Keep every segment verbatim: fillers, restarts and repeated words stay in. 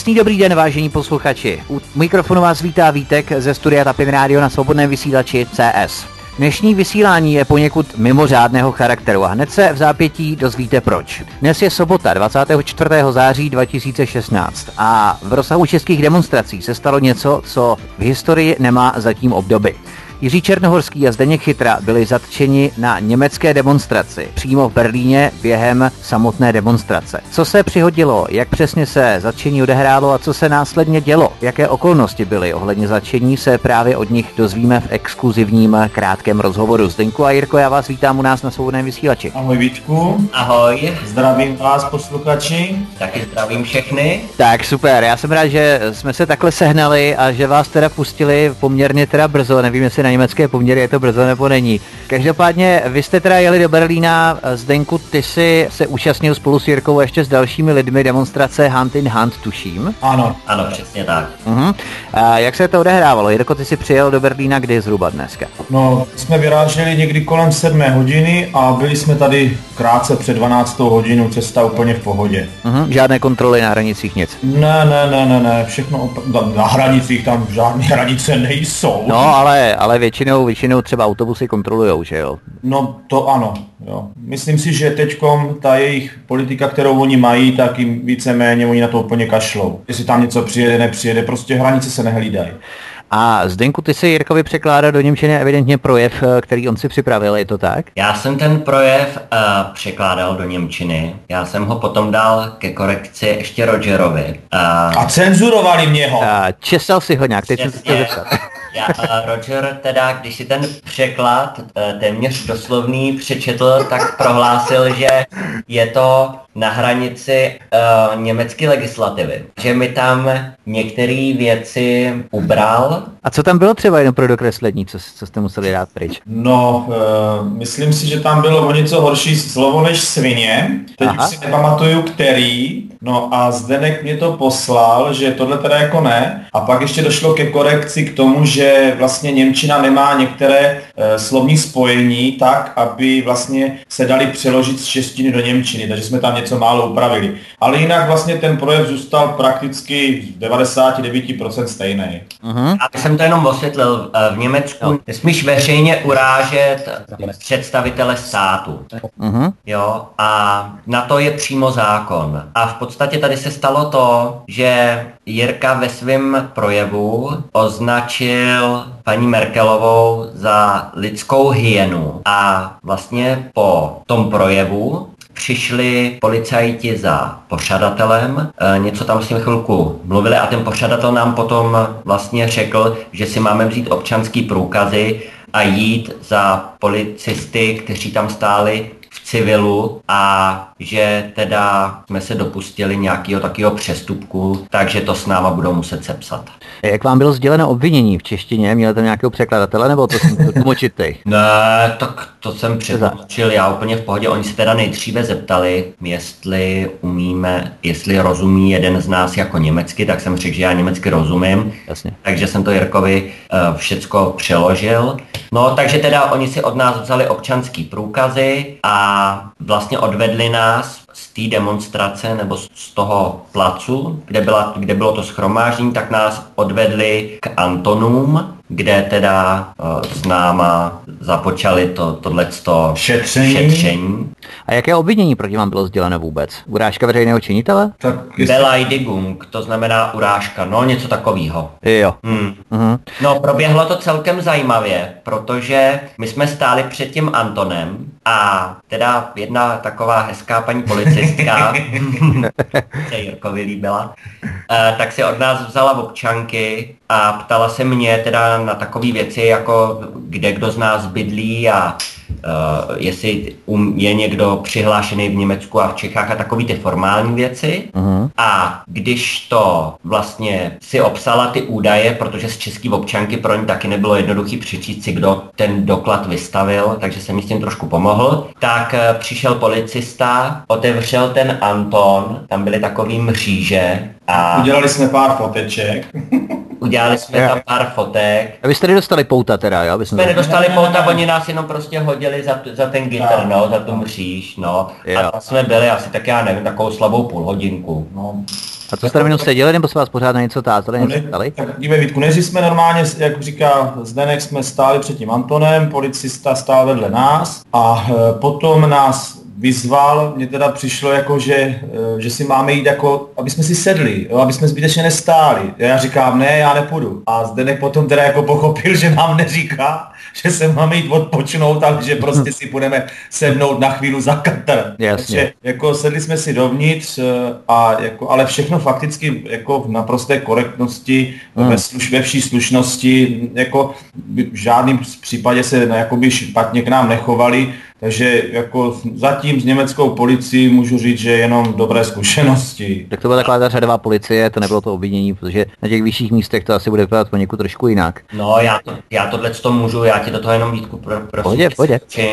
Krásný dobrý den, vážení posluchači. U mikrofonu vás vítá Vítek ze studia Tapin Radio na svobodném vysílači C S. Dnešní vysílání je poněkud mimořádného charakteru a hned se v zápětí dozvíte proč. Dnes je sobota dvacátého čtvrtého září dva tisíce šestnáct a v rozsahu českých demonstrací se stalo něco, co v historii nemá zatím obdoby. Jiří Černohorský a Zdeněk Chytra byli zatčeni na německé demonstraci přímo v Berlíně během samotné demonstrace. Co se přihodilo, jak přesně se zatčení odehrálo a co se následně dělo, jaké okolnosti byly ohledně zatčení, se právě od nich dozvíme v exkluzivním krátkém rozhovoru. Zdeňku a Jirko, já vás vítám u nás na svobodném vysílači. Ahoj Vítku. Ahoj. Zdravím vás posluchači. Taky zdravím všechny. Tak super, já jsem rád, že jsme se takhle sehnali a že vás teda pustili poměrně teda brzo, nevím, jestli na německé poměry je to brzo nebo není. Každopádně vy jste teda jeli do Berlína, Zdenku, ty jsi se účastnil spolu s Jirkou a ještě s dalšími lidmi demonstrace Hand in Hand, tuším. Ano. Ano, přesně tak. Uh-huh. A jak se to odehrávalo? Jirko, ty jsi přijel do Berlína kdy zhruba dneska? No, jsme vyráželi někdy kolem sedmé hodiny a byli jsme tady krátce před dvanáctou hodinou, cesta úplně v pohodě. Uh-huh. Žádné kontroly na hranicích, nic? Ne, ne, ne, ne, ne, všechno op- na hranicích tam žádné hranice nejsou. No, ale, ale většinou, většinou třeba autobusy kontrolujou, že jo? No, to ano, jo. Myslím si, že teďkom ta jejich politika, kterou oni mají, tak jim víceméně oni na to úplně kašlou. Jestli tam něco přijede, nepřijede, prostě hranice se nehlídají. A Zdenku, ty si Jirkovi překládal do němčiny evidentně projev, který on si připravil, je to tak? Já jsem ten projev uh, překládal do němčiny. Já jsem ho potom dal ke korekci ještě Rogerovi. Uh, A cenzurovali mě ho. A česal si ho nějak, teď jsem se to zeptat. Já, uh, Roger teda, když si ten překlad uh, téměř doslovný přečetl, tak prohlásil, že je to na hranici uh, německé legislativy. Že mi tam některé věci ubral. A co tam bylo třeba jenom pro dokreslení, co, co jste museli dát pryč? No, uh, myslím si, že tam bylo o něco horší slovo než svině. Teď Aha. už si nepamatuju, který. No a Zdenek mě to poslal, že tohle teda jako ne. A pak ještě došlo ke korekci k tomu, že vlastně němčina nemá některé uh, slovní spojení tak, aby vlastně se dali přeložit z češtiny do němčiny. Takže jsme tam něco málo upravili. Ale jinak vlastně ten projev zůstal prakticky devadesát devět procent stejný. Uh-huh. A jsem to jenom osvětlil. V Německu no. Nesmíš veřejně urážet představitele státu. Uh-huh. Jo, a na to je přímo zákon. A v podstatě tady se stalo to, že Jirka ve svém projevu označil paní Merkelovou za lidskou hyenu. A vlastně po tom projevu přišli policajti za pořadatelem, e, něco tam s ním chvilku mluvili a ten pořadatel nám potom vlastně řekl, že si máme vzít občanský průkazy a jít za policisty, kteří tam stáli v civilu a že teda jsme se dopustili nějakého takového přestupku, takže to s náma budou muset sepsat. Jak vám bylo sděleno obvinění v češtině? Měli tam nějakého překladatele nebo to jsem tlumočitej? Ne, tak to jsem přetlumočil já úplně v pohodě. Oni se teda nejdříve zeptali, jestli umíme, jestli rozumí jeden z nás jako německy, tak jsem řekl, že já německy rozumím. Jasně. Takže jsem to Jirkovi uh, všecko přeložil. No, takže teda oni si od nás vzali občanský průkazy a vlastně odvedli nás z té demonstrace nebo z toho placu, kde, byla, kde bylo to shromáždění, tak nás odvedli k Antonům, kde teda uh, s náma započali to, tohleto Šetření. šetření. A jaké obvinění proti vám bylo sděleno vůbec? Urážka veřejného činitele? Tak jestli... Beleidigung, to znamená urážka, no něco takového. Jo. Hmm. Uh-huh. No, proběhlo to celkem zajímavě, protože my jsme stáli před tím Antonem a teda jedna taková hezká paní policistka, se Jirkovi líbila, eh, tak si od nás vzala občanky a ptala se mě teda na takové věci, jako kde kdo z nás bydlí a Uh, jestli um, je někdo přihlášený v Německu a v Čechách a takový ty formální věci. Uh-huh. A když to vlastně si obsala ty údaje, protože z český občanky pro ní taky nebylo jednoduchý přečíst si, kdo ten doklad vystavil, takže jsem mi s tím trošku pomohl, tak uh, přišel policista, otevřel ten Anton, tam byly takový mříže a... Udělali jsme pár foteček. Udělali jsme tam pár fotek. A vy jste nedostali pouta teda, jo? Jsme nedostali pouta, oni nás jenom prostě hodili za, za ten gitter, no, za tu mříž, no. Jo. A tam jsme byli asi tak, já nevím, takovou slabou půl hodinku, no. A to jste jenom seděli, nebo se vás pořád na něco tázali, něco ptali? Tak dívej Vítku, než jsme normálně, jak říká Zdeněk, jsme stáli před tím Antonem, policista stál vedle nás a potom nás vyzval, mně teda přišlo jako, že, že si máme jít jako, aby jsme si sedli, jo, aby jsme zbytečně nestáli. Já říkám, ne, já nepůjdu. A Zdeněk potom teda jako pochopil, že nám neříká, že se máme jít odpočinout, ale že prostě si budeme sednout na chvíli za katr. Takže jako sedli jsme si dovnitř, a jako, ale všechno fakticky jako v naprosté korektnosti, hmm. ve, sluš, ve vší slušnosti, jako v žádném případě se jakoby špatně k nám nechovali. Takže jako zatím s německou policií můžu říct, že jenom dobré zkušenosti. Tak to byla taková ta řadová policie, to nebylo to obvinění, protože na těch vyšších místech to asi bude vypadat poněkud trošku jinak. No já, to, já tohle to můžu, já ti do toho jenom Vítku pro, prosím. Pojď, pojď.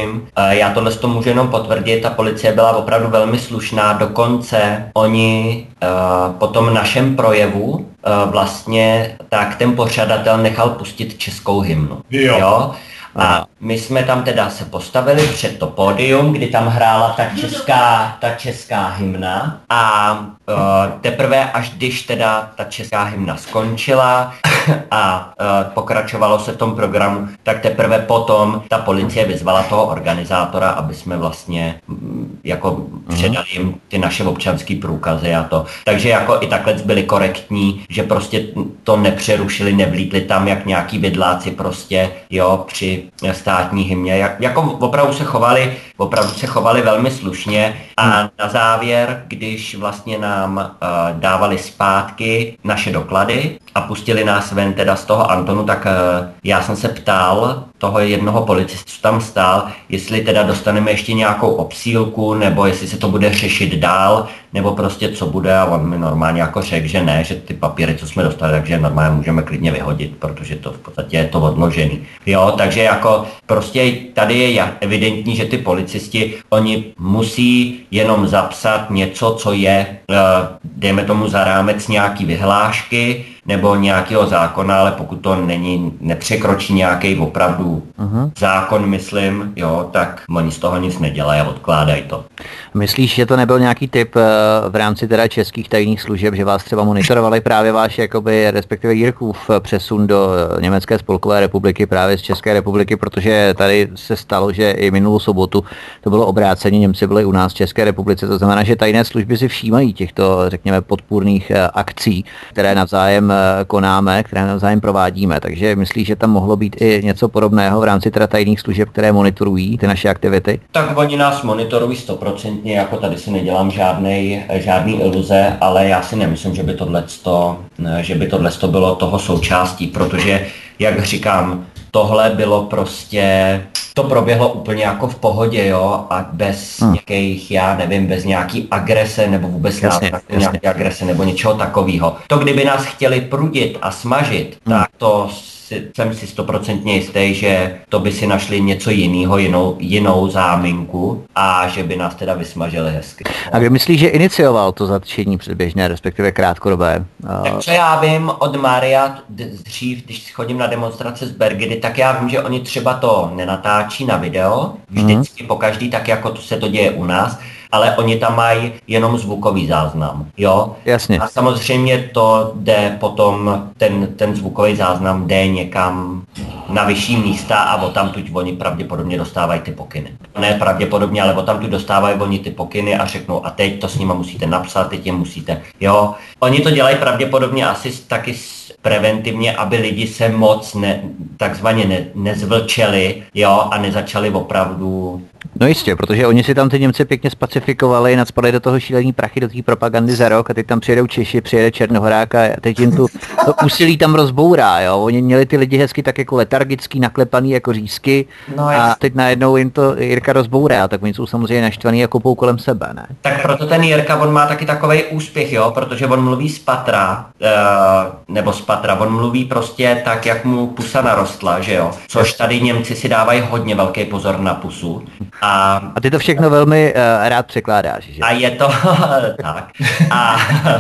Já tohle to můžu jenom potvrdit, ta policie byla opravdu velmi slušná, dokonce oni uh, po tom našem projevu uh, vlastně tak ten pořadatel nechal pustit českou hymnu. Jo. jo? A my jsme tam teda se postavili před to pódium, kdy tam hrála ta česká, ta česká hymna a uh, teprve až když teda ta česká hymna skončila a uh, pokračovalo se v tom programu, tak teprve potom ta policie vyzvala toho organizátora, aby jsme vlastně mm, jako mm. předali jim ty naše občanské průkazy a to. Takže jako i takhle byli korektní, že prostě to nepřerušili, nevlítli tam jak nějaký bydláci prostě, jo, při státní hymně. Jak, jako opravdu se chovali, opravdu se chovali velmi slušně a na závěr, když vlastně nám uh, dávali zpátky naše doklady a pustili nás ven teda z toho Antonu, tak uh, já jsem se ptal toho jednoho policistu, co tam stál, jestli teda dostaneme ještě nějakou obsílku, nebo jestli se to bude řešit dál, nebo prostě co bude, a on mi normálně jako řekl, že ne, že ty papíry, co jsme dostali, takže normálně můžeme klidně vyhodit, protože to v podstatě je to odložený. Jo, takže jako prostě tady je evidentní, že ty policisti, oni musí jenom zapsat něco, co je, dejme tomu za rámec nějaký vyhlášky, nebo nějakého zákona, ale pokud to není, nepřekročí nějaký opravdu uh-huh. zákon, myslím, jo, tak oni z toho nic nedělají a odkládají to. Myslíš, že to nebyl nějaký typ v rámci teda českých tajných služeb, že vás třeba monitorovali právě váš, jakoby, respektive Jirkův přesun do Německé spolkové republiky právě z České republiky, protože tady se stalo, že i minulou sobotu to bylo obráceně, Němci byli u nás v České republice, to znamená, že tajné služby si všímají těchto, řekněme, podpůrných akcí, které navzájem konáme, které navzájem provádíme, takže myslíš, že tam mohlo být i něco podobného v rámci teda tajných služeb, které monitorují ty naše aktivity? Tak oni nás monitorují stoprocentně, jako tady si nedělám žádnej, žádný iluze, ale já si nemyslím, že by tohleto, že by tohleto bylo toho součástí, protože, jak říkám, tohle bylo prostě, to proběhlo úplně jako v pohodě, jo, a bez hmm. nějakých, já nevím, bez nějaký agrese, nebo vůbec jasně, jasně. nějaký agrese, nebo něčeho takového. To, kdyby nás chtěli prudit a smažit, hmm. tak to jsem si stoprocentně jistý, že to by si našli něco jiného, jinou, jinou záminku a že by nás teda vysmažili hezky. A kdo myslíš, že inicioval to zatčení předběžné, respektive krátkodobé? Tak co já vím od Mária dřív, když chodím na demonstrace z Bergidy, tak já vím, že oni třeba to nenatáčí na video, vždycky mm-hmm. pokaždý, tak jako to se to děje u nás, ale oni tam mají jenom zvukový záznam, jo? Jasně. A samozřejmě to jde potom, ten, ten zvukový záznam jde někam na vyšší místa a odtamtud oni pravděpodobně dostávají ty pokyny. Ne pravděpodobně, ale odtamtud dostávají oni ty pokyny a řeknou, a teď to s nima musíte napsat, teď je musíte, jo? Oni to dělají pravděpodobně asi taky preventivně, aby lidi se moc ne, takzvaně ne, nezvlčeli, jo, a nezačali opravdu. No jistě, protože oni si tam ty Němci pěkně spacifikovali, nadspadli do toho šílení prachy, do té propagandy za rok a teď tam přijedou Češi, přijede Černohorák a teď jim tu to úsilí tam rozbourá, jo. Oni měli ty lidi hezky tak jako letargický, naklepaný jako řízky no, a teď najednou jim to Jirka rozbourá, tak oni jsou samozřejmě naštvaný jako pou kolem sebe, ne? Tak proto ten Jirka, on má taky takovej úspěch, jo, protože on mluví z patra, uh, nebo z patra, on mluví prostě tak, jak mu pusa narostla, že jo, což tady Němci si dávají hodně velký pozor na pusu. A, a ty to všechno velmi uh, rád překládáš, že? A je to, tak, a,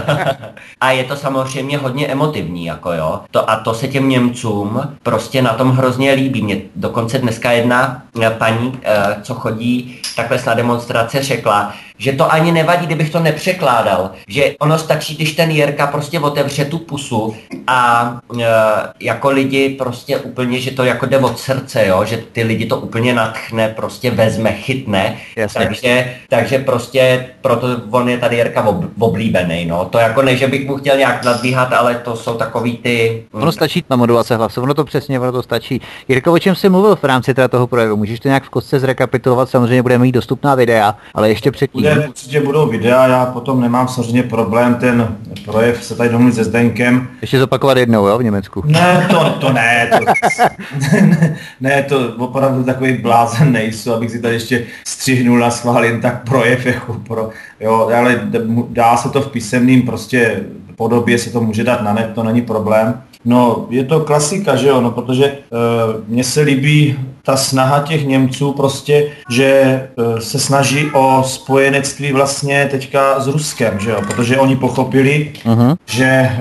a je to samozřejmě hodně emotivní, jako jo, to, a to se těm Němcům prostě na tom hrozně líbí. Mě dokonce dneska jedna paní, uh, co chodí takhle na demonstrace, řekla, že to ani nevadí, kdybych to nepřekládal, že ono stačí, když ten Jirka prostě otevře tu pusu a e, jako lidi prostě úplně, že to jako jde od srdce, jo, že ty lidi to úplně nadchne, prostě vezme, chytne, takže, takže prostě proto on je tady Jirka ob, oblíbený, no, to jako ne, že bych mu chtěl nějak nadbíhat, ale to jsou takový ty... Ono stačí na modulace hlasu, ono to přesně, ono to stačí. Jirko, o čem jsi mluvil v rámci toho projevu? Můžeš to nějak v kostce zrekapitulovat, samozřejmě budeme mít dostupná videa, ale ještě předtím. Bude, určitě budou videa, já potom nemám samozřejmě problém ten projev se tady domluvit se Zdenkem. Ještě zopakovat jednou, jo, v Německu? Ne, to, to ne, to, ne, ne, to opravdu takový blázen nejsou, abych si tady ještě střihnul a schválil tak projev, jako pro, jo, ale dá se to v písemným prostě podobě, se to může dát na net, to není problém. No, je to klasika, že jo, no, protože e, mně se líbí ta snaha těch Němců prostě, že e, se snaží o spojenectví vlastně teďka s Ruskem, že jo, protože oni pochopili, uh-huh. že e,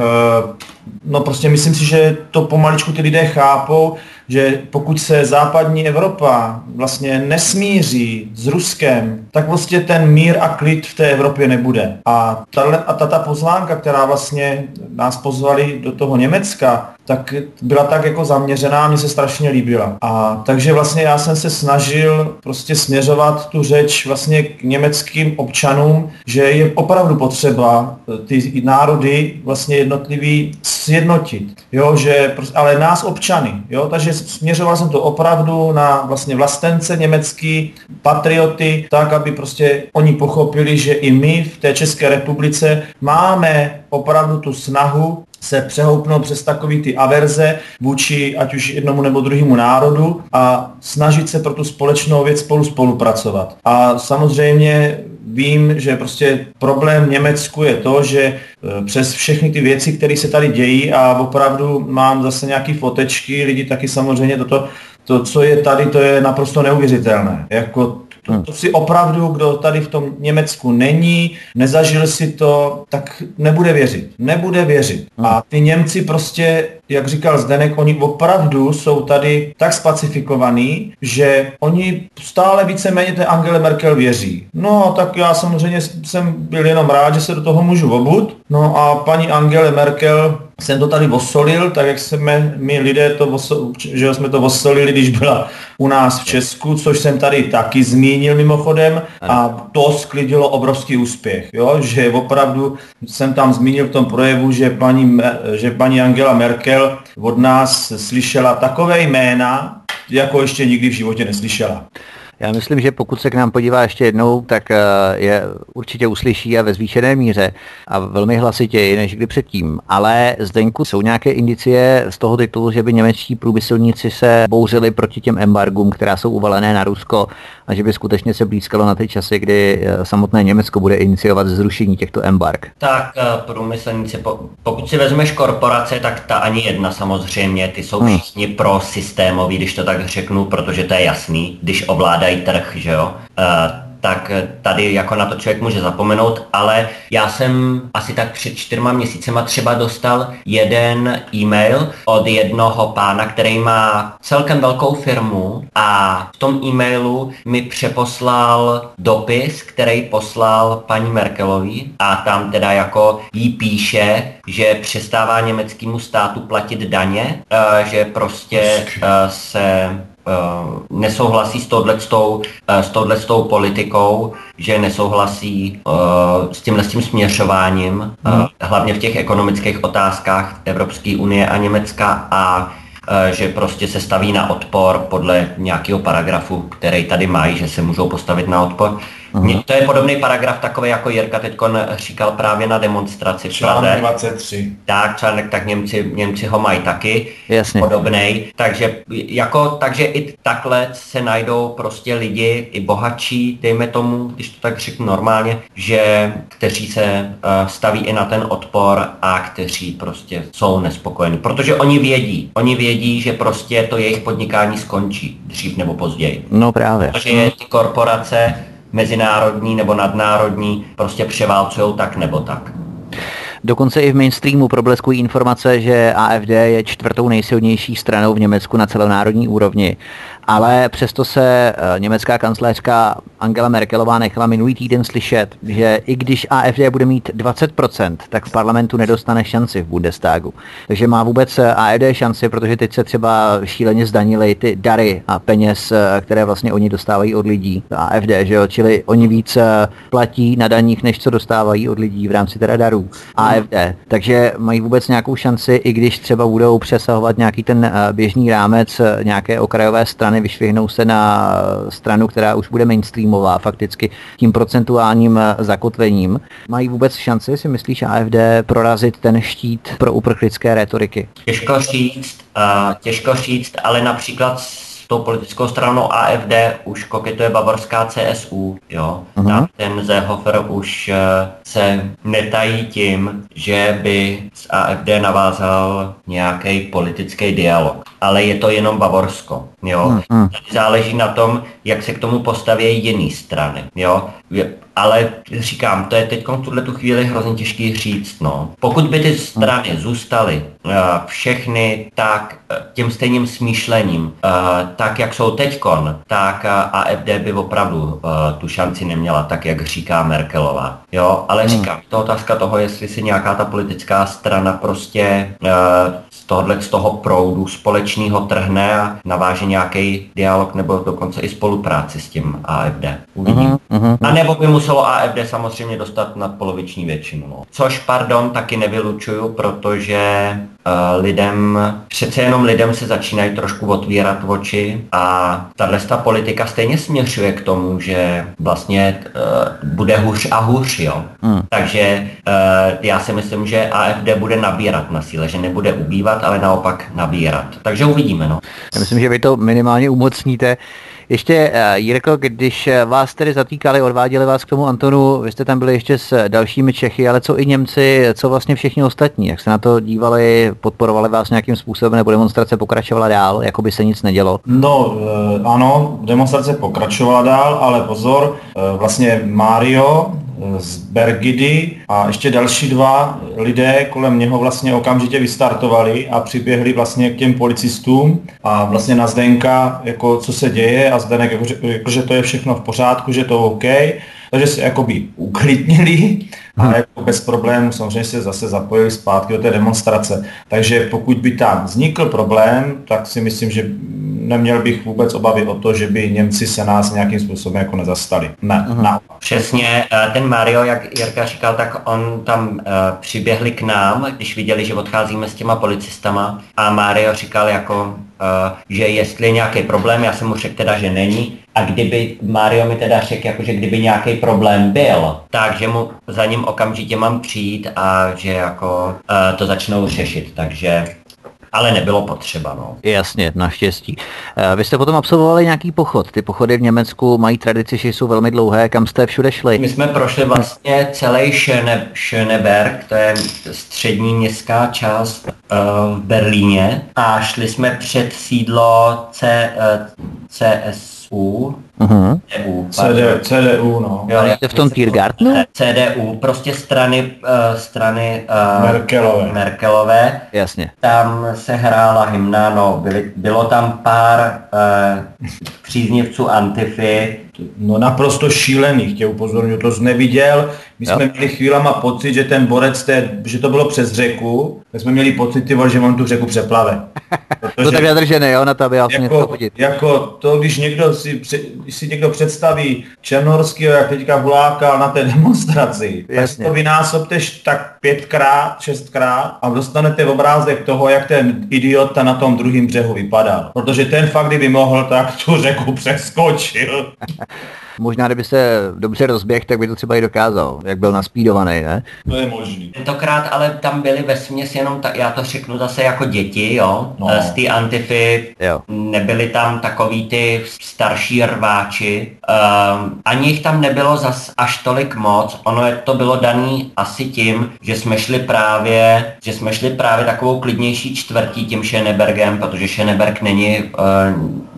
no prostě myslím si, že to pomaličku ty lidé chápou, že pokud se západní Evropa vlastně nesmíří s Ruskem, tak vlastně ten mír a klid v té Evropě nebude. A tato, a tato pozvánka, která vlastně nás pozvali do toho Německa, tak byla tak jako zaměřená, mně se strašně líbila. A takže vlastně já jsem se snažil prostě směřovat tu řeč vlastně k německým občanům, že je opravdu potřeba ty národy vlastně jednotlivý sjednotit, jo, že, ale nás občany, jo, takže směřoval jsem to opravdu na vlastně vlastence německý, patrioty, tak, aby prostě oni pochopili, že i my v té České republice máme opravdu tu snahu se přehoupnout přes takový ty averze vůči ať už jednomu nebo druhému národu a snažit se pro tu společnou věc spolu spolupracovat. A samozřejmě vím, že prostě problém v Německu je to, že přes všechny ty věci, které se tady dějí a opravdu mám zase nějaký fotečky, lidi taky samozřejmě toto, to, co je tady, to je naprosto neuvěřitelné. Jako To, to si opravdu, kdo tady v tom Německu není, nezažil si to, tak nebude věřit. Nebude věřit. A ty Němci prostě, jak říkal Zdenek, oni opravdu jsou tady tak spacifikovaní, že oni stále víceméně té Angele Merkel věří. No tak já samozřejmě jsem byl jenom rád, že se do toho můžu obut. No a paní Angele Merkel jsem to tady osolil, tak jak jsme my lidé to oso, že jsme to osolili, když byla u nás v Česku, což jsem tady taky zmínil mimochodem a to sklidilo obrovský úspěch, jo, že opravdu jsem tam zmínil v tom projevu, že paní, že paní Angela Merkel od nás slyšela takové jména, jako ještě nikdy v životě neslyšela. Já myslím, že pokud se k nám podívá ještě jednou, tak je určitě uslyší a ve zvýšené míře a velmi hlasitěji než kdy předtím. Ale Zdenku, jsou nějaké indicie z toho titulu, že by němečtí průmyslníci se bouřili proti těm embargům, která jsou uvalené na Rusko a že by skutečně se blízkalo na ty časy, kdy samotné Německo bude iniciovat zrušení těchto embarg? Tak průmyslníci, pokud si vezmeš korporace, tak ta ani jedna samozřejmě, ty jsou všichni hmm. pro systémový, když to tak řeknu, protože to je jasný, když ovládá trh, že jo, uh, tak tady jako na to člověk může zapomenout, ale já jsem asi tak před čtyřma měsícema třeba dostal jeden e-mail od jednoho pána, který má celkem velkou firmu a v tom e-mailu mi přeposlal dopis, který poslal paní Merkelový a tam teda jako jí píše, že přestává německému státu platit daně, uh, že prostě uh, se Uh, nesouhlasí s touhletou, uh, s touhletou politikou, že nesouhlasí uh, s tímhle s tím směřováním, uh, hlavně v těch ekonomických otázkách Evropské unie a Německa a uh, že prostě se staví na odpor podle nějakého paragrafu, který tady mají, že se můžou postavit na odpor. Uh-huh. To je podobný paragraf takový, jako Jirka teď říkal právě na demonstraci v Praze. Článek dvacet tři. Tak, článek, tak Němci, Němci ho mají taky. Jasně. Podobnej. Takže, jako, takže i takhle se najdou prostě lidi, i bohatší, dejme tomu, když to tak řeknu normálně, že kteří se uh, staví i na ten odpor a kteří prostě jsou nespokojení. Protože oni vědí, oni vědí, že prostě to jejich podnikání skončí dřív nebo později. No právě. Protože je ty korporace mezinárodní nebo nadnárodní prostě převálcujou tak nebo tak. Dokonce i v mainstreamu probleskují informace, že A F D je čtvrtou nejsilnější stranou v Německu na celonárodní úrovni. Ale přesto se německá kancléřka Angela Merkelová nechala minulý týden slyšet, že i když A F D bude mít dvacet procent, tak v parlamentu nedostane šanci v Bundestagu. Takže má vůbec A F D šanci, protože teď se třeba šíleně zdanily ty dary a peněz, které vlastně oni dostávají od lidí. A F D, že jo? Čili oni víc platí na daních, než co dostávají od lidí v rámci teda darů. A F D. Takže mají vůbec nějakou šanci, i když třeba budou přesahovat nějaký ten běžný rámec nějaké okrajové strany, vyšvihnou se na stranu, která už bude mainstreamová, fakticky tím procentuálním zakotvením. Mají vůbec šanci, si myslíš, A F D prorazit ten štít pro uprchlické rétoriky? Těžko říct, uh, těžko říct, ale například s tou politickou stranou A F D už koketuje bavorská C S U, jo. Uh-huh. Tam ten Seehofer už uh, se netají tím, že by s A F D navázal nějaký politický dialog. Ale je to jenom Bavorsko, jo. Uh-huh. Tady záleží na tom, jak se k tomu postaví jiný strany, jo. Ale říkám, to je teď v tuhle tu chvíli hrozně těžký říct, no. Pokud by ty strany zůstaly uh, všechny tak uh, tím stejným smýšlením, uh, tak jak jsou teďkon, tak uh, A F D by opravdu uh, tu šanci neměla, tak jak říká Merkelová, jo. Ale hmm. říkám, to otázka toho, jestli si nějaká ta politická strana prostě uh, z tohohle z toho proudu společného trhne a naváže nějaký dialog nebo dokonce i spolupráci s tím A F D. Uvidím. Uh-huh. A nebo by muselo A F D samozřejmě dostat nadpoloviční většinu. No. Což, pardon, taky nevylučuju, protože uh, lidem, přece jenom lidem se začínají trošku otvírat oči a tato politika stejně směřuje k tomu, že vlastně uh, bude hůř a hůř, jo. Hmm. Takže uh, já si myslím, že A F D bude nabírat na síle, že nebude ubývat, ale naopak nabírat. Takže uvidíme, no. Já myslím, že vy to minimálně umocníte. Ještě, Jirko, když vás tedy zatýkali, odváděli vás k tomu Antonu, vy jste tam byli ještě s dalšími Čechy, ale co i Němci, co vlastně všichni ostatní, jak se na to dívali, podporovali vás nějakým způsobem, nebo demonstrace pokračovala dál, jako by se nic nedělo? No, ano, demonstrace pokračovala dál, ale pozor, vlastně Mario z Bergidy a ještě další dva lidé kolem něho vlastně okamžitě vystartovali a přiběhli vlastně k těm policistům a vlastně na Zdenka, jako co se děje a Zdenek, jako, jako, že to je všechno v pořádku, že to OK, takže se jakoby uklidnili a jako bez problémů samozřejmě se zase zapojili zpátky do té demonstrace. Takže pokud by tam vznikl problém, tak si myslím, že neměl bych vůbec obavy o to, že by Němci se nás nějakým způsobem jako nezastali. Ne, uh-huh. ne. Přesně, ten Mario, jak Jirka říkal, tak on tam uh, přiběhli k nám, když viděli, že odcházíme s těma policistama a Mario říkal jako, uh, že jestli je nějaký problém, já jsem mu řekl teda, že není. A kdyby Mario mi teda řekl, jako, že kdyby nějaký problém byl, takže mu za ním okamžitě mám přijít a že jako uh, to začnou řešit, takže... Ale nebylo potřeba, no. Jasně, naštěstí. Vy jste potom absolvovali nějaký pochod. Ty pochody v Německu mají tradici, že jsou velmi dlouhé. Kam jste všude šli? My jsme prošli vlastně celý Schöne, Schöneberg, to je střední městská část uh, v Berlíně. A šli jsme před sídlo C, uh, C S U. Uh-huh. C D U, C D, C D U, no. Jo, jste v tom Tiergartenu? C D U, prostě strany, uh, strany uh, Merkelové. Merkelové. Jasně. Tam se hrála hymna, no, byli, bylo tam pár uh, příznivců Antify. No naprosto šílených, tě upozorňuji, to jsi neviděl. My jo. jsme měli chvílema pocit, že ten borec, té, že to bylo přes řeku, my jsme měli pocit, ty vole, že on tu řeku přeplave. Protože, to tak vyjadržené, jo, na to, aby vlastně jako, chodit. Jako to, když někdo si, když si někdo představí Černohorskýho, jak teďka hulákal na té demonstraci, jasně, tak to vynásobteš tak pětkrát, šestkrát a dostanete obrázek toho, jak ten idiota na tom druhém břehu vypadal. Protože ten fakt, kdyby mohl, tak tu řeku přeskočil. Možná, kdyby se dobře rozběhl, tak by to třeba i dokázal, jak byl naspídovaný, ne? To je možný. Tentokrát ale tam byli vesměs jenom, ta, já to řeknu zase jako děti, jo, no. Z té Antify, jo. Nebyli tam takový ty starší rváči, um, ani jich tam nebylo zas až tolik moc, ono je, to bylo daný asi tím, že jsme šli právě, že jsme šli právě takovou klidnější čtvrtí tím Schönebergem, protože Schöneberg není... Uh,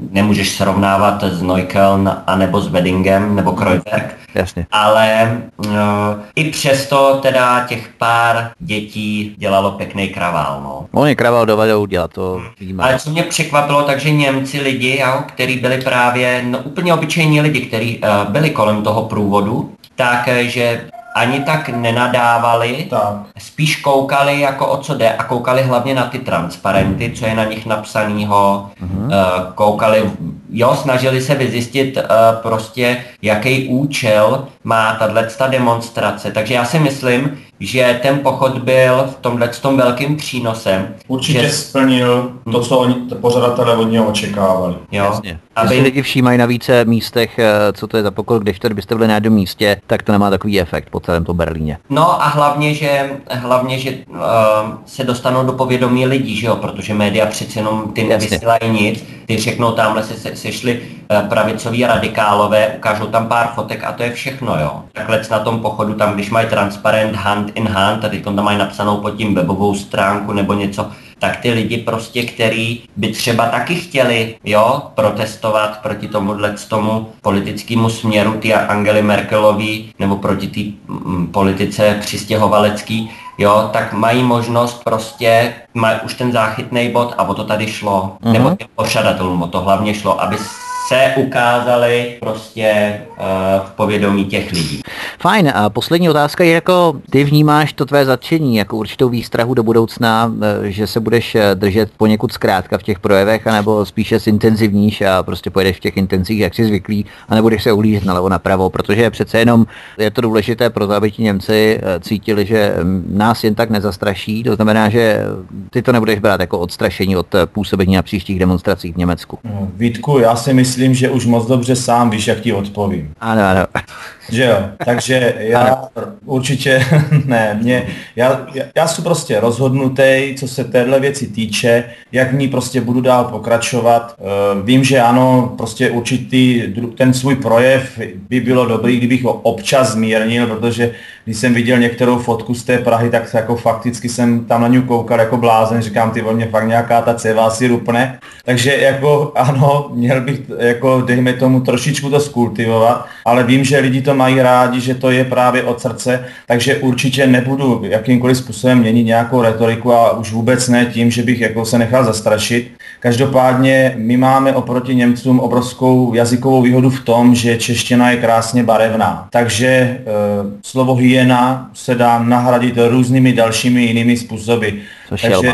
nemůžeš srovnávat s Neukölln anebo s Weddingem nebo Kreuzberg. Jasně. Ale uh, i přesto teda těch pár dětí dělalo pěkný kravál, no. Oni kravál dovedou dělat, to víme. Ale co mě překvapilo, takže Němci lidi, jo, kteří byli právě no, úplně obyčejní lidi, kteří uh, byli kolem toho průvodu, takže ani tak nenadávali, tak. Spíš koukali jako o co jde a koukali hlavně na ty transparenty, co je na nich napsanýho, uh-huh. uh, koukali, jo, snažili se vyzjistit uh, prostě, jaký účel má tato demonstrace, takže já si myslím, že ten pochod byl v tomhle tom velkým přínosem. Určitě že... splnil to, co oni, pořadatelé od něho očekávali. Jo, jasně. Aby si lidi všímají na více místech, co to je za pochod, když to kdybyste byli na jednom místě, tak to nemá takový efekt po celém tom Berlíně. No a hlavně, že, hlavně, že uh, se dostanou do povědomí lidí, že jo, protože média přeci jenom ty nevysílají nic, ty řeknou, tamhle se, se sešli uh, pravicoví radikálové, ukážou tam pár fotek a to je všechno, jo. Takhle na tom pochodu, tam když mají transparent hand in hand, a teď tam mají napsanou pod tím webovou stránku nebo něco, tak ty lidi prostě, který by třeba taky chtěli, jo, protestovat proti tomuhle tomu politickému směru ty Angely Merkelový nebo proti té mm, politice přistěhovalecký, jo, tak mají možnost prostě, mají už ten záchytný bod a o to tady šlo, uh-huh. nebo těm pořadatelům o to hlavně šlo, aby se ukázali prostě uh, v povědomí těch lidí. Fajn, a poslední otázka je, jako ty vnímáš to tvé zatčení jako určitou výstrahu do budoucna, že se budeš držet poněkud zkrátka v těch projevech, anebo spíše zintenzivníš a prostě pojedeš v těch intencích, jak jsi zvyklý, a nebudeš se uhlížet nalevo napravo, protože přece jenom je to důležité pro to, aby ti Němci cítili, že nás jen tak nezastraší, to znamená, že ty to nebudeš brát jako odstrašení od působení na příštích demonstracích v Německu. No, Vítku, já si myslím, že už moc dobře sám víš, jak ti odpovím. Ano, ano. Že jo, takže já určitě ne, mě, já, já, já jsem prostě rozhodnutý, co se téhle věci týče, jak v ní prostě budu dál pokračovat. E, vím, že ano, prostě určitý ten svůj projev by bylo dobrý, kdybych ho občas zmírnil, protože když jsem viděl některou fotku z té Prahy, tak jako fakticky jsem tam na ní koukal jako blázen, říkám, ty mě fakt nějaká ta céva si rupne. Takže jako ano, měl bych jako dejme tomu trošičku to skultivovat, ale vím, že lidi to mají rádi, že to je právě od srdce, takže určitě nebudu jakýmkoliv způsobem měnit nějakou retoriku a už vůbec ne tím, že bych jako se nechal zastrašit. Každopádně my máme oproti Němcům obrovskou jazykovou výhodu v tom, že čeština je krásně barevná. Takže e, slovo hyena se dá nahradit různými dalšími jinými způsoby. Takže,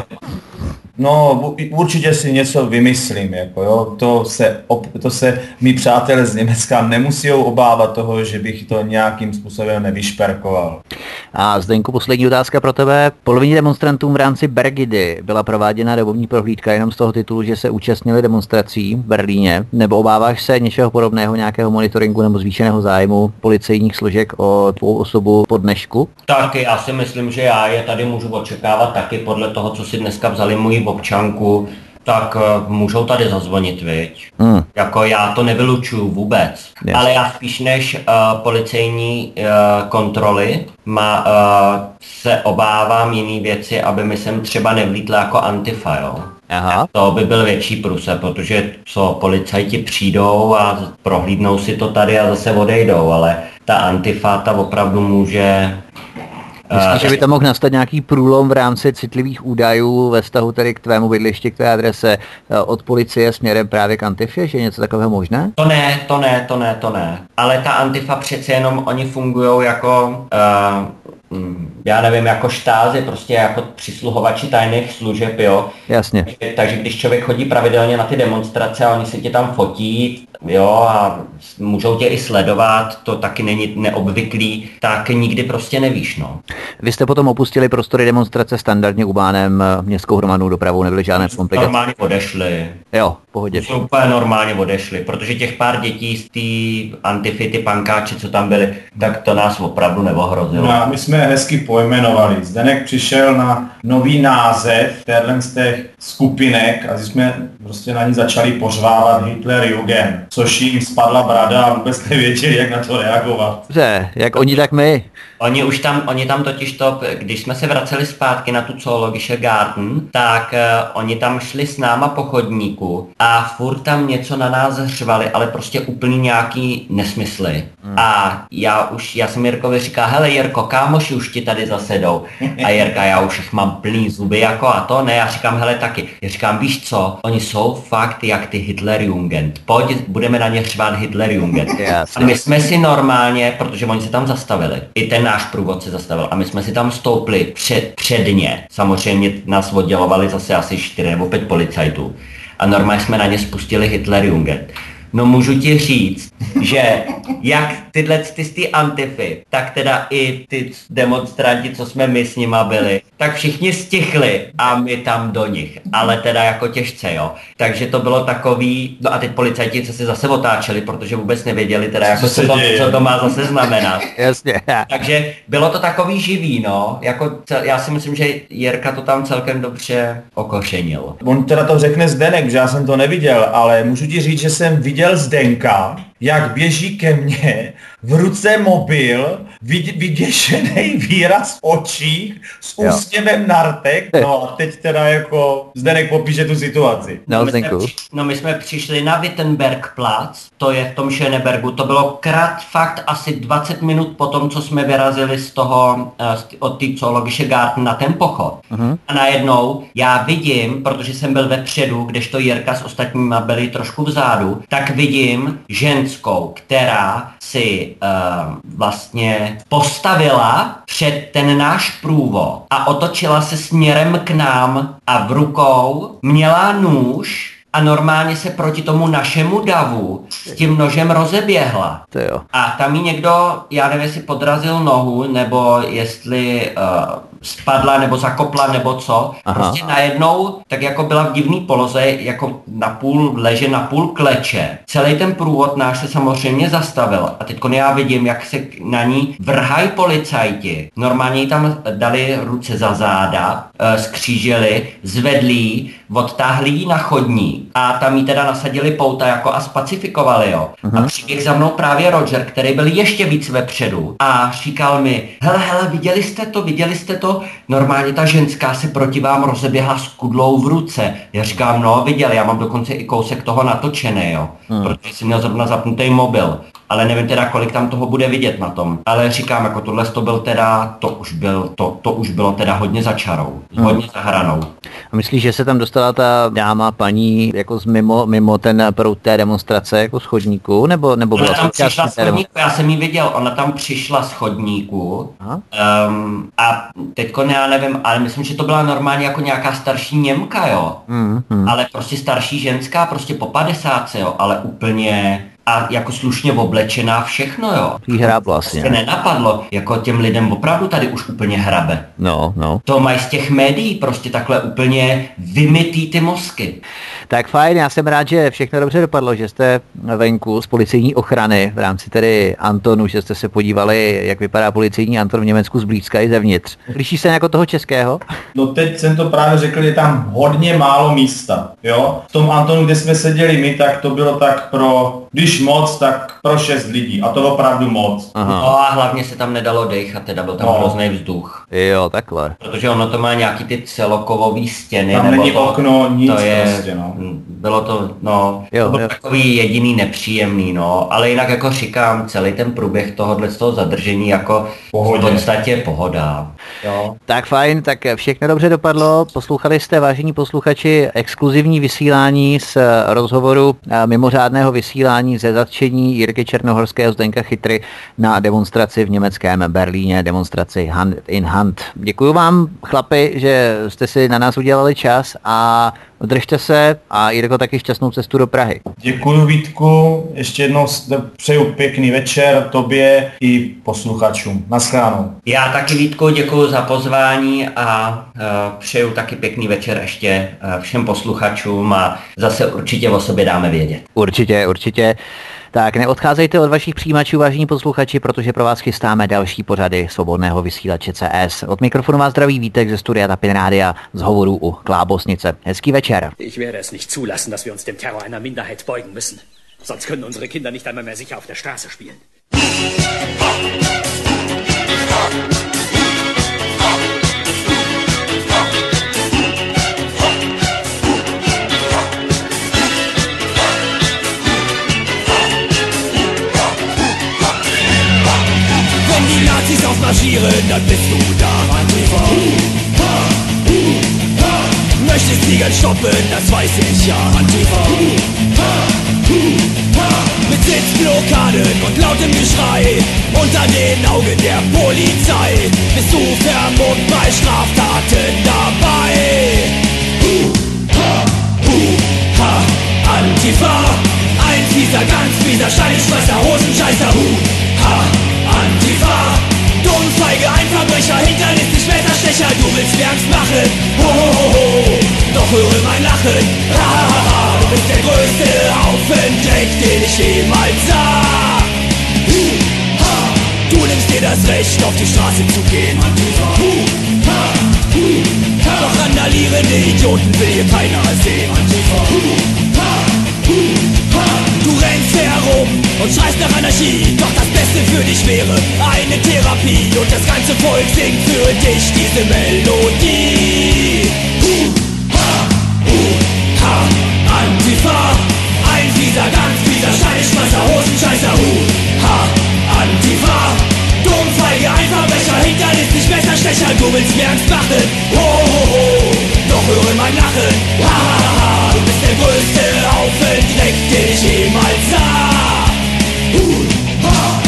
no, určitě si něco vymyslím, jako jo, to se, to se mý přátelé z Německa nemusí obávat toho, že bych to nějakým způsobem nevyšperkoval. A Zdeňku, poslední otázka pro tebe. Polovině demonstrantům v rámci Bergidy byla prováděna domovní prohlídka jenom z toho titulu, že se účastnili demonstrací v Berlíně, nebo obáváš se něčeho podobného, nějakého monitoringu nebo zvýšeného zájmu policejních složek o tvou osobu po dnešku? Tak já si myslím, že já je tady můžu očekávat taky podle toho, co si dneska vzali moji občanku, tak uh, můžou tady zazvonit, viď? Hmm. Jako já to nevylučuju vůbec. Yes. Ale já spíš než uh, policejní uh, kontroly má, uh, se obávám jiný věci, aby mi sem třeba nevlítla jako Antifa, jo? Aha. To by byl větší průse, protože co policajti přijdou a prohlídnou si to tady a zase odejdou, ale ta Antifa ta opravdu může... Myslíš, že by tam mohl nastat nějaký průlom v rámci citlivých údajů ve vztahu tedy k tvému bydlišti, k tvé adrese od policie směrem právě k Antifě, že je něco takového možné? To ne, to ne, to ne, to ne. Ale ta Antifa přece jenom, oni fungují jako, uh, já nevím, jako štázy, prostě jako přisluhovači tajných služeb, jo. Jasně. Takže, takže když člověk chodí pravidelně na ty demonstrace a oni se tě tam fotí, jo, a můžou tě i sledovat, to taky není neobvyklý, tak nikdy prostě nevíš, no. Vy jste potom opustili prostory demonstrace standardně ubánem městskou hromadnou dopravou, nebyly žádné komplikace? Normálně odešli. Jo, v pohodě. Jsou úplně normálně odešli, protože těch pár dětí z té Antify, ty pankáči, co tam byli, tak to nás opravdu neohrozilo. No a my jsme hezky pojmenovali. Zdeněk přišel na nový název téhle z těch skupinek a jsme prostě na ní začali pořvávat Hitler Jugend. což jim spadla brada a vůbec nevěděli, jak na to reagovat. Dobře, jak oni, tak my. Oni už tam, oni tam totiž to, když jsme se vraceli zpátky na tu Zoologische Garten, tak uh, oni tam šli s náma po chodníku a furt tam něco na nás řvali, ale prostě úplně nějaký nesmysly. Hmm. A já už, já jsem Jirkovi říká, hele Jirko, kámoši už ti tady zase jdou. A Jirka, já už jich mám plný zuby jako a to, ne, já říkám, hele taky. Já říkám, víš co, oni jsou fakt jak ty Hitlerjugend. Pojď, budeme na ně řvát Hitlerjugend. A my jsme si normálně, protože oni se tam zastavili, i ten náš průvodce zastavil a my jsme si tam stoupli před, předně. Samozřejmě nás oddělovali zase asi čtyři nebo pět policajtů. A normálně jsme na ně spustili Hitlerjugend. No můžu ti říct, že jak tyhle ty, ty antify, tak teda i ty demonstranti, co jsme my s nima byli, tak všichni stichli a my tam do nich. Ale teda jako těžce, jo. Takže to bylo takový, no a teď policajti se zase otáčeli, protože vůbec nevěděli teda jako co, to, co to má zase znamenat. Jasně. Takže bylo to takový živý, no. Jako, já si myslím, že Jirka to tam celkem dobře okořenil. On teda to řekne Zdenek, že já jsem to neviděl, ale můžu ti říct, že jsem viděl Zdenka, jak běží ke mně, v ruce mobil, vyděšený výraz v očích, s úsměvem na rtech, no a teď teda jako Zdenek popíše tu situaci. No, my jsme, no my jsme přišli na Wittenbergplatz, to je v tom Schönebergu, to bylo krát fakt asi dvacet minut po tom, co jsme vyrazili z toho, od té Zoologische Garten na ten pochod. Uh-huh. A najednou já vidím, protože jsem byl vepředu, kdežto Jirka s ostatníma byli trošku vzadu, tak vidím ženskou, která si uh, vlastně postavila před ten náš průvod a otočila se směrem k nám a v rukou měla nůž a normálně se proti tomu našemu davu s tím nožem rozeběhla. To jo. A tam jí někdo, já nevím, jestli podrazil nohu, nebo jestli uh, spadla, nebo zakopla, nebo co. Aha. Prostě najednou, tak jako byla v divný poloze, jako napůl leže, napůl kleče. Celý ten průvod náš se samozřejmě zastavil. A teď já vidím, jak se na ní vrhají policajti. Normálně jí tam dali ruce za záda, uh, skřížili, zvedli jí, odtáhli jí na chodník a tam jí teda nasadili pouta jako a spacifikovali, jo. Uh-huh. A přiběh za mnou právě Roger, který byl ještě víc vepředu a říkal mi, hele, hele, viděli jste to, viděli jste to? Normálně ta ženská se proti vám rozeběhla s kudlou v ruce. Já říkám, no, viděli, já mám dokonce i kousek toho natočený, jo. Uh-huh. Protože jsem měl zrovna zapnutý mobil. Ale nevím teda, kolik tam toho bude vidět na tom. Ale říkám, jako tohle to byl teda, to už, byl, to, to už bylo teda hodně za čarou, hmm. hodně za hranou. A myslíš, že se tam dostala ta dáma, paní, jako z mimo, mimo ten proud té demonstrace, jako z chodníku, nebo, nebo byla tam přišla z chodníku, já jsem ji viděl, ona tam přišla z chodníku um, a teďko já nevím, ale myslím, že to byla normálně jako nějaká starší Němka, jo. Hmm, hmm. Ale prostě starší ženská, prostě po padesátce, jo, ale úplně... A jako slušně oblečená všechno, jo. Jí hráblo asi, ne? Nenapadlo, jako těm lidem opravdu tady už úplně hrabe. No, no. To mají z těch médií prostě takhle úplně vymytý ty mozky. Tak fajn, já jsem rád, že všechno dobře dopadlo, že jste venku z policejní ochrany v rámci tedy Antonu, že jste se podívali, jak vypadá policejní Anton v Německu zblízka i zevnitř. Liší se jako toho českého? No teď jsem to právě řekl, je tam hodně málo místa, jo. V tom Antonu, kde jsme seděli my, tak to bylo tak pro, když moc, tak pro šest lidí a to opravdu moc. Aha. No a hlavně se tam nedalo dechat, teda byl tam no. hrozný vzduch. Jo, takhle. Protože ono to má nějaký ty celokovové stěny. Tam nebo není to, okno, nic to je, prostě, no. Bylo to, no, jo, to bylo jo. takový jediný nepříjemný, no, ale jinak jako říkám, celý ten průběh tohohle z toho zadržení jako Pohodě. v podstatě pohoda. Jo. Tak fajn, tak všechno dobře dopadlo. Poslouchali jste, vážení posluchači, exkluzivní vysílání z rozhovoru mimořádného vysílání ze zatčení Jirky Černohorského, Zdenka Chytry na demonstraci v německém Berlíně, demonstraci Hand in Hand. Děkuju vám, chlapi, že jste si na nás udělali čas a držte se a Jirko, taky šťastnou cestu do Prahy. Děkuju, Vítku, ještě jednou přeju pěkný večer tobě i posluchačům. Naschledanou. Já taky, Vítku, děkuju za pozvání a uh, přeju taky pěkný večer ještě uh, všem posluchačům a zase určitě o sobě dáme vědět. Určitě, určitě. Tak neodcházejte od vašich přijímačů, vážení posluchači, protože pro vás chystáme další pořady svobodného vysílače C S. Od mikrofonu vás zdraví Vítek ze studia Tapin Rádia z hovorů u Klábosnice. Hezký večer. Ich werde es nicht zulassen, dass wir uns dem Terror einer Minderheit beugen müssen. Sonst können unsere Kinder nicht einmal mehr sicher auf der Straße spielen. Wenn die Nazis aufmarschieren, dann bist du da. Antifa. Möchtest die ganz stoppen, das weiß ich ja. Antifa. Mit Sitzblockaden und lautem Geschrei unter den Augen der Polizei bist du vermummt bei Straftaten dabei. Uh, ha, uh, ha, Antifa. Ein fieser, ganz fieser Steinschmeißer, Hosenscheißer. Uh, ha, Antifa. Dumm, feige, ein Verbrecher, hinterlistig, Messerstecher. Du willst mir Angst machen, ho, ho, ho, ho. Doch höre mein Lachen, ha, ha, ha, ha. Du bist der größte Haufen Dreck, den ich jemals sah. Uh, ha. Du nimmst dir das Recht, auf die Straße zu gehen. Antifa. Uh, ha, uh, ha. Doch randalierende Idioten will hier keiner sehen. Antifa. Uh, ha, uh, ha. Du rennst herum und schreist nach Anarchie. Doch das Beste für dich wäre eine Therapie. Und das ganze Volk singt für dich diese Melodie. Uh, ha, uh, ha, Antifa. Ein fieser, ganz fieser Steinschmeißer, Hosenscheißer. Uh, ha, Antifa. Dumm, feige, ein Verbrecher, hinterlistig, Messerstecher. Du willst mir Angst machen, ho, ho, ho. Doch höre mein Lachen, ha, ha, ha. Du bist der größte Haufen Dreck, den ich jemals sah. Uh, ha.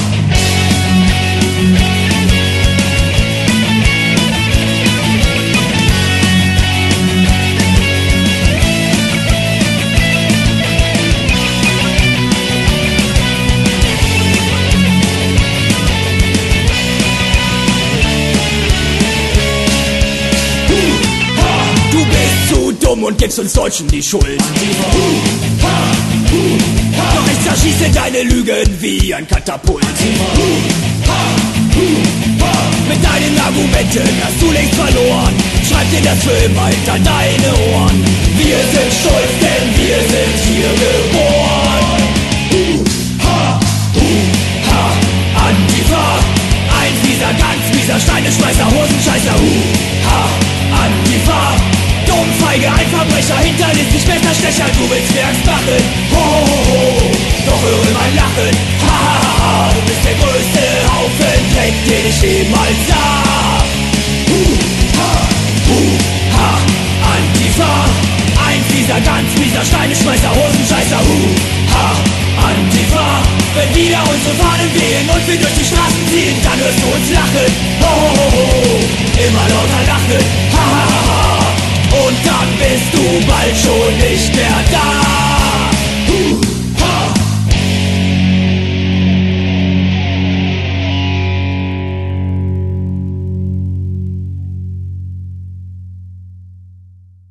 Und gibst uns Deutschen die Schuld. Uh, ha, uh, ha. Doch ich zerschieße deine Lügen wie ein Katapult. Uh, ha, uh, ha. Mit deinen Argumenten hast du längst verloren. Schreib dir das für immer hinter deine Ohren. Wir sind stolz, denn wir sind hier geboren. Uh, ha, uh, ha. Antifa. Ein fieser, ganz fieser Steineschmeißer, Hosenscheißer. Uh, ha, Antifa. Dumm, feige, ein Verbrecher, hinterlistig, Messerstecher. Du willst mir Angst machen, ho, ho, ho. Doch höre mein Lachen, ha, ha, ha. Du bist der größte Haufen Dreck, den ich jemals sah.